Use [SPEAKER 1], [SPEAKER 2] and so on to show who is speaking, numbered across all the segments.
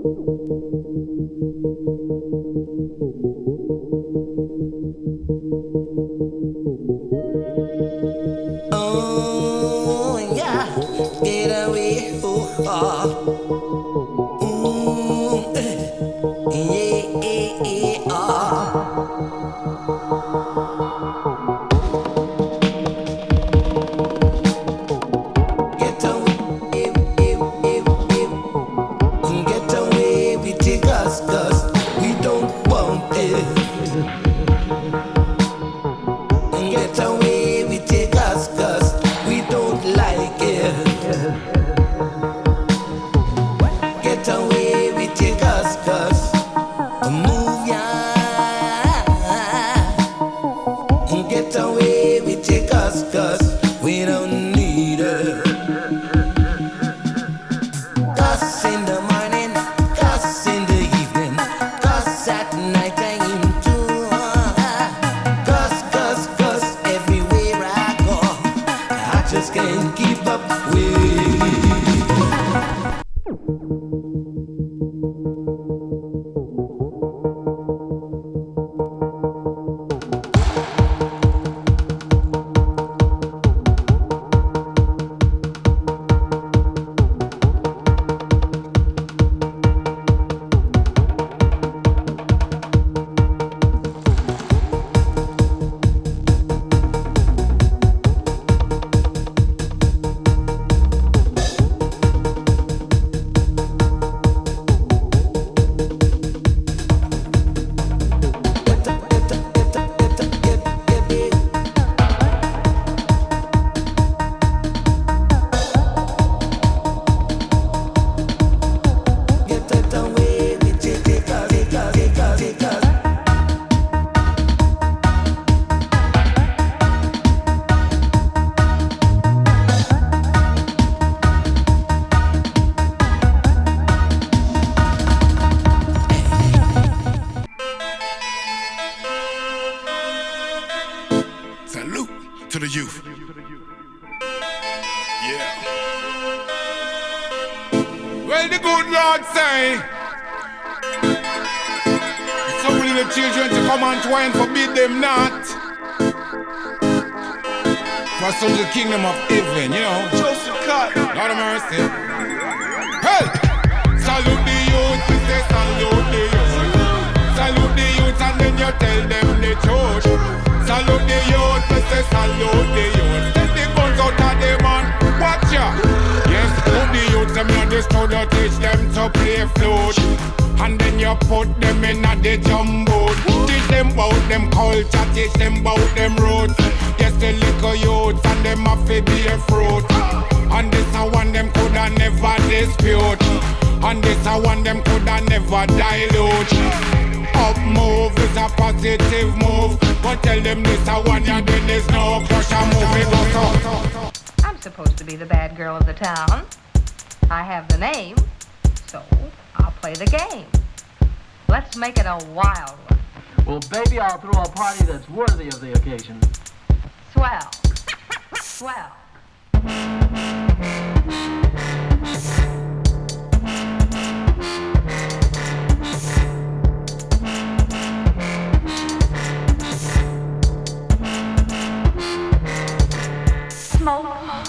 [SPEAKER 1] Oh yeah, get away, oh,
[SPEAKER 2] to the youth. Yeah. Well, the good Lord say, so many the children to come and try and forbid them not. For such the kingdom of heaven, you know. Joseph Cut. Lord of mercy. Hey! Salute the youth, we say salute the youth. Salute the youth and then you tell them the truth. Salute the youth, we say salute the youth. Take the guns out of the man, watch ya. Yes, put the youth them in the studio, teach them to play flute. And then you put them in a the jumbo. Teach them about them culture, teach them about them roots. Yes, the little youths and them have to be a fruit. And this a one them coulda never dispute. And this a one them coulda never dilute. Up move is a positive move. But tell them this a one ya then there's no crush a move. It goes up.
[SPEAKER 3] I'm supposed to be the bad girl of the town. I have the name, so I'll play the game. Let's make it a wild one.
[SPEAKER 4] Well, baby, I'll throw a party that's worthy of the occasion.
[SPEAKER 3] Swell. Swell. Smoke.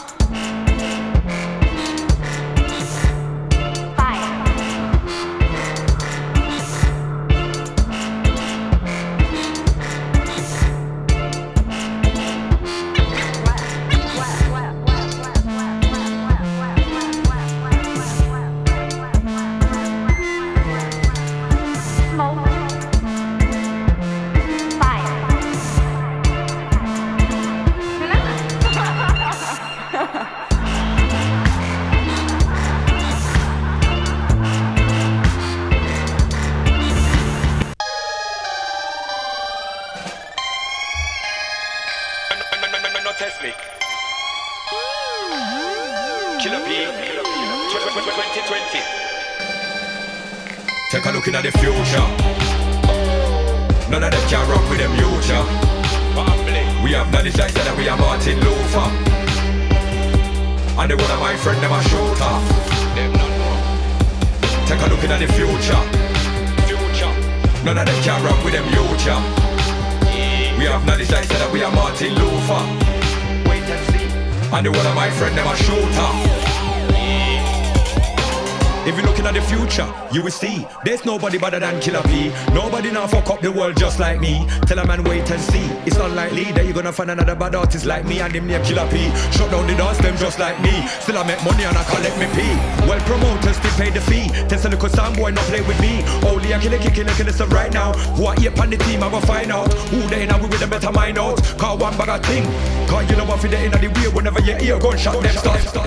[SPEAKER 5] Take a look into the future. None of them can rock with them youth, yeah. We have knowledge like that we are Martin Luther. And the one of my friend them a shooter. Them not know. Take a look at the future. None of them can rock with them youth, yeah. We have knowledge like said that we are Martin Luther. Wait and see. And the one of my friend them a shooter. If you're looking at the future, you will see there's nobody better than Killer P. Nobody now fuck up the world just like me. Tell a man wait and see. It's unlikely that you're gonna find another bad artist like me and him near Killer P. Shut down the dance them just like me. Still I make money and I collect me pee. Well promoters still pay the fee. Tell some little sound boy not play with me. Only a killer some right now. Who are here on the team I will find out. Who they now we with them better mind out. Call one bag of thing. Call you know what for the end of the way. Whenever you hear gunshot them start.